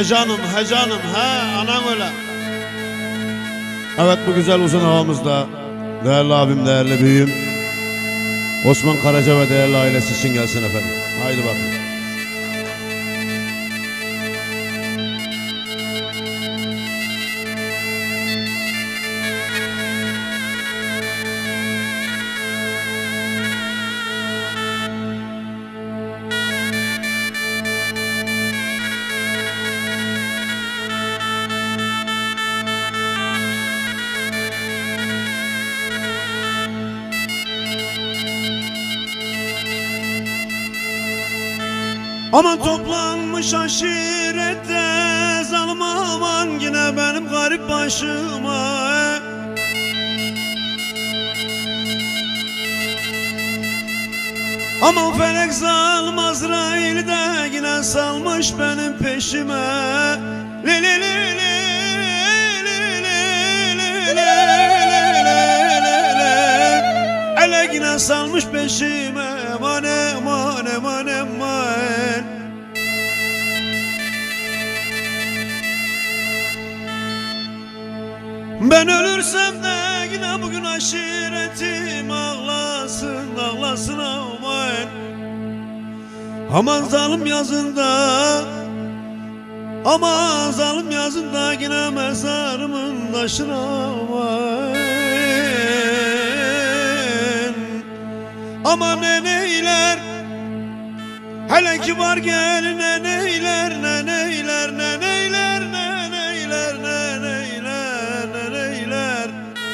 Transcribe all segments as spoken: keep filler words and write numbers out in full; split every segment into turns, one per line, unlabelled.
He canım, he canım, he anan öyle. Evet, bu güzel uzun havamızda değerli abim, değerli büyüğüm Osman Karaca ve değerli ailesi için gelsin efendim. Haydi bakın. Aman toplanmış aşirette zalim, aman yine benim garip başıma. Aman felek zalim Azrail de yine salmış benim peşime. Li li li li li li li li. Ele yine salmış peşime. Aman aman aman aman. Ben ölürsem de yine bugün aşiretim ağlasın, ağlasın aman. Aman zalim yazında, aman zalim yazında yine mezarımın taşına aman. Aman ne neyler, hele ki var gelin ne neyler, ne neyler, ne neyler, ne neyler, ne neyler, ne neyler.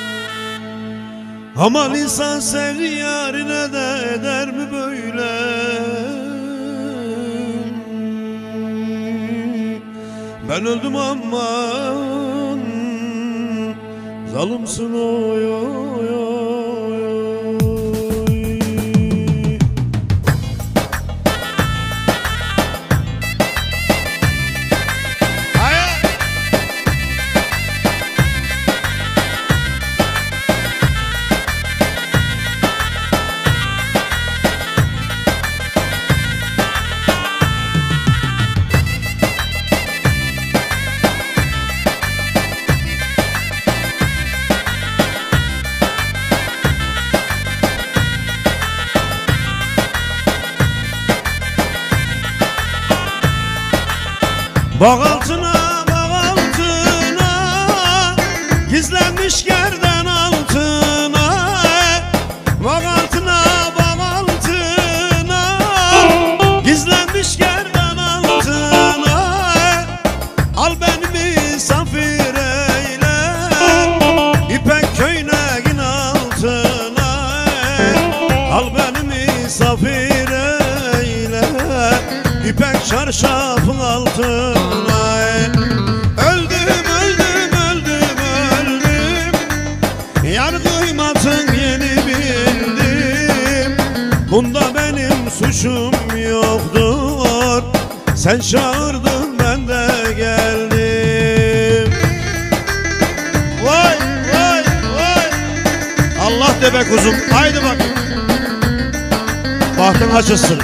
Aman insan sevdi yarine de eder mi böyle? Ben öldüm aman, zalimsin oy oy oy. Bağ altına, bağ altına, gizlenmiş gerden altına. Bağ altına, bağ altına, gizlenmiş gerden altına. Al beni misafir eyle, İpek köyneğin altına. Al beni misafir eyle, İpek çarşafın altına. Öldüm, öldüm, öldüm, öldüm. Yar kıymatın yeni bildim. Bunda benim suçum yoktur. Sen çağırdın ben de geldim. Vay vay vay. Allah de be kuzum. Haydi bak. Bahtın açılsın.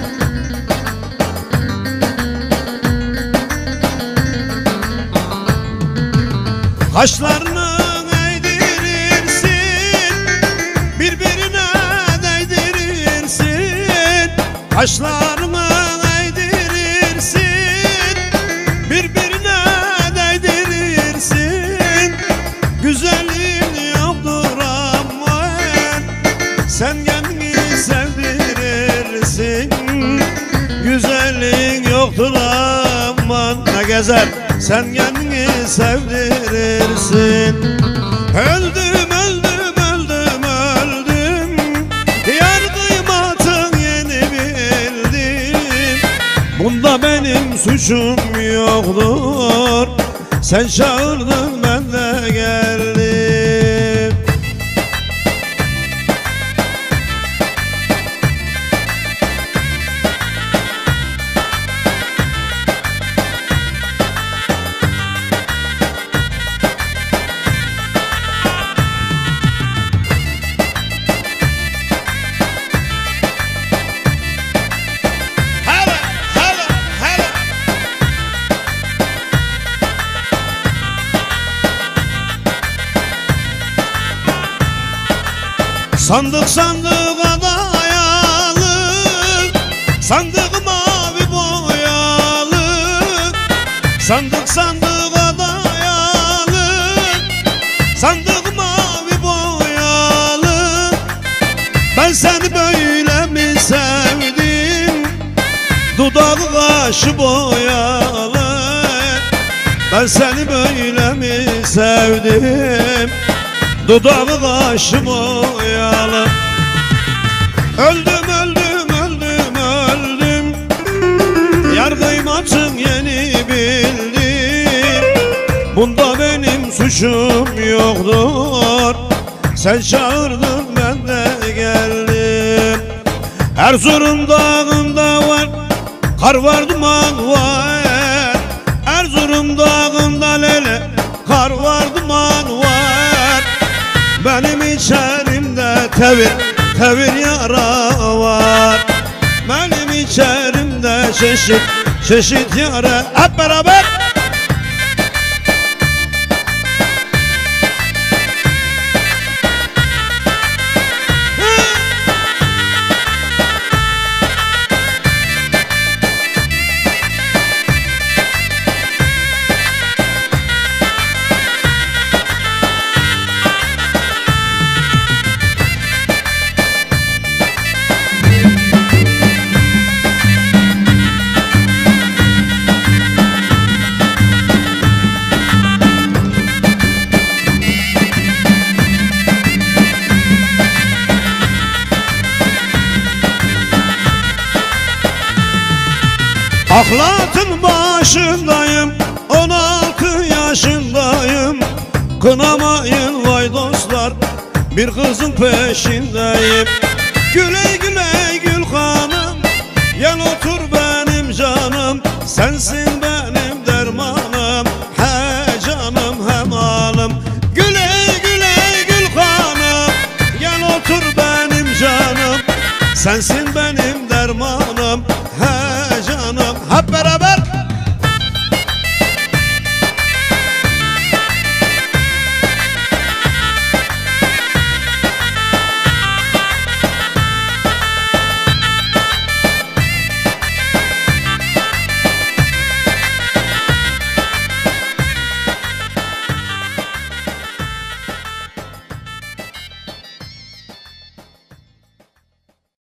Kaşlarını eğdirirsin, birbirine değdirirsin. Kaşlarını eğdirirsin, birbirine değdirirsin. Güzelliğin yoktur aman, sen kendini sevdirirsin. Güzelliğin yoktur aman, ne gezer sen kendini sevdirirsin. Öldüm, öldüm, öldüm, öldüm. Yar kıymatın yeni bildim. Bunda benim suçum yoktur. Sen çağırdın ben de geldim. Sandık sandığa dayalı, sandık mavi boyalı. Sandık sandığa dayalı, sandık mavi boyalı. Ben seni böyle mi sevdim, dudağı kaşı boyalı. Ben seni böyle mi sevdim, dudağı kaşı boyalı. Öldüm öldüm öldüm öldüm, yar kıymatın yeni bildim. Bunda benim suçum yoktur, sen çağırdın ben de geldim. Erzurum dağında var, kar var duman var. Erzurum dağında lele, kar var duman var. Benim içerimde tevir, tevir yara var. Benim içerimde çeşit, çeşit yara. Hep beraber. Ahlatın başındayım, on altı yaşındayım. Kınamayın vay dostlar, bir kızın peşindeyim. Güle güle gül hanım, gel otur benim canım. Sensin benim dermanım, he canım he malım. Güle güle gül hanım, gel otur benim canım. Sensin benim